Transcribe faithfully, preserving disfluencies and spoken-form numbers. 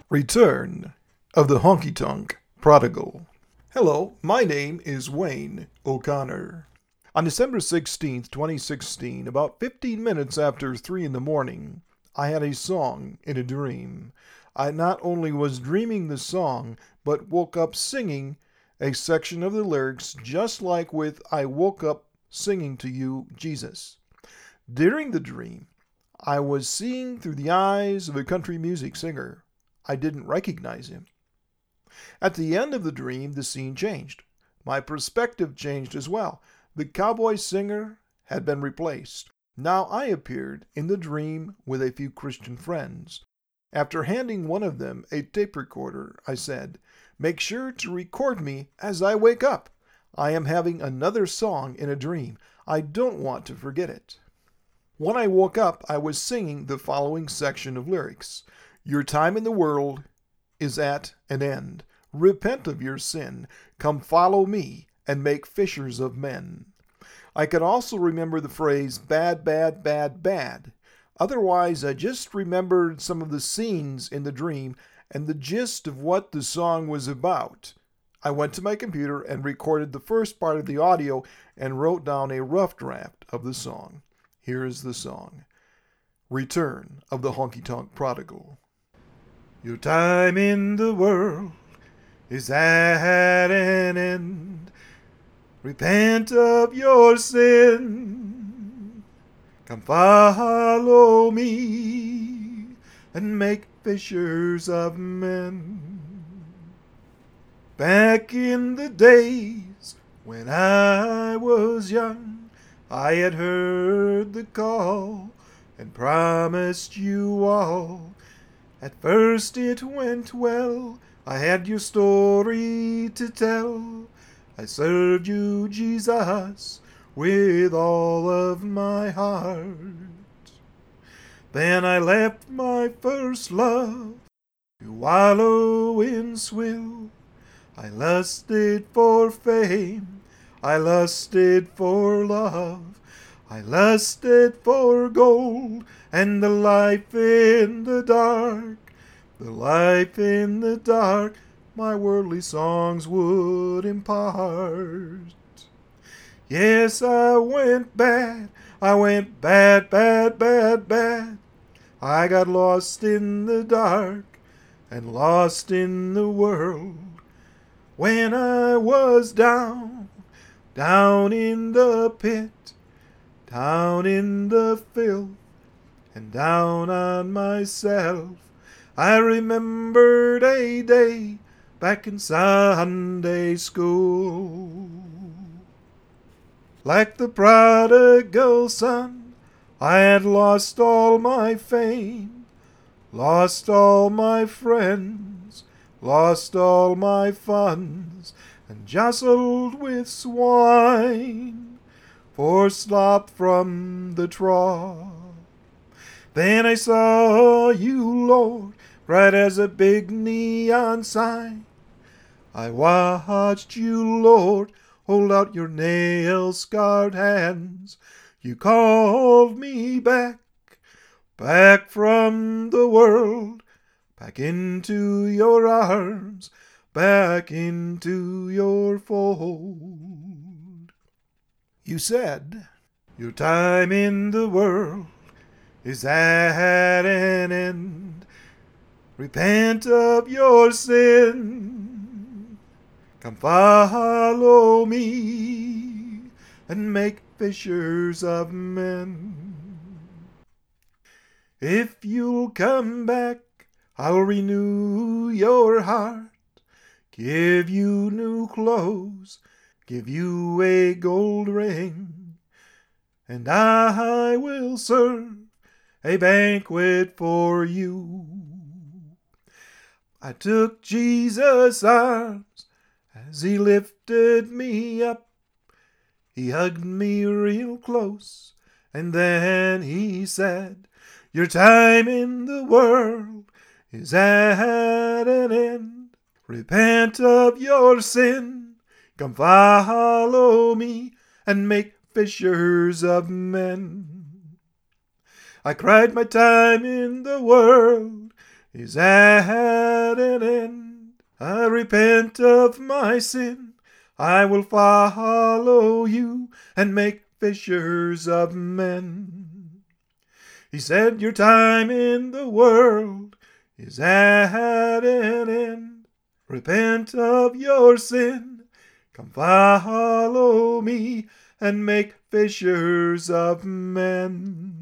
Return of the Honky Tonk Prodigal. Hello, my name is Wayne O'Connor. On December sixteenth, twenty sixteen, about fifteen minutes after three in the morning, I had a song in a dream. I not only was dreaming the song, but woke up singing a section of the lyrics just like with I woke up singing to you, Jesus. During the dream, I was seeing through the eyes of a country music singer. I didn't recognize him. At the end of the dream, the scene changed. My perspective changed as well. The cowboy singer had been replaced. Now I appeared in the dream with a few Christian friends. After handing one of them a tape recorder, I said, "Make sure to record me as I wake up. I am having another song in a dream. I don't want to forget it." When I woke up, I was singing the following section of lyrics. Your time in the world is at an end. Repent of your sin. Come follow me and make fishers of men. I could also remember the phrase bad, bad, bad, bad. Otherwise, I just remembered some of the scenes in the dream and the gist of what the song was about. I went to my computer and recorded the first part of the audio and wrote down a rough draft of the song. Here is the song. Return of the Honky Tonk Prodigal. Your time in the world is at an end. Repent of your sin. Come follow me and make fishers of men. Back in the days when I was young, I had heard the call and promised you all. At first it went well, I had your story to tell. I served you, Jesus, with all of my heart. Then I left my first love to wallow in swill. I lusted for fame, I lusted for love. I lusted for gold and the life in the dark, the life in the dark my worldly songs would impart. Yes, I went bad, I went bad, bad, bad, bad. I got lost in the dark and lost in the world. When I was down, down in the pit, down in the filth, and down on myself, I remembered a day back in Sunday school. Like the prodigal son, I had lost all my fame, lost all my friends, lost all my funds, and jostled with swine for slop from the trough. Then I saw you, Lord, bright as a big neon sign. I watched you, Lord, hold out your nail-scarred hands. You called me back, back from the world, back into your arms, back into your fold. You said, your time in the world is at an end. Repent of your sin. Come follow me and make fishers of men. If you'll come back, I'll renew your heart, give you new clothes, give you a gold ring, and I will serve a banquet for you. I took Jesus' arms as he lifted me up. He hugged me real close, and then he said, your time in the world is at an end. Repent of your sin. Come follow me and make fishers of men. I cried, my time in the world is at at an end. I repent of my sin. I will follow you and make fishers of men. He said, your time in the world is at an end. Repent of your sin. Come follow me and make fishers of men.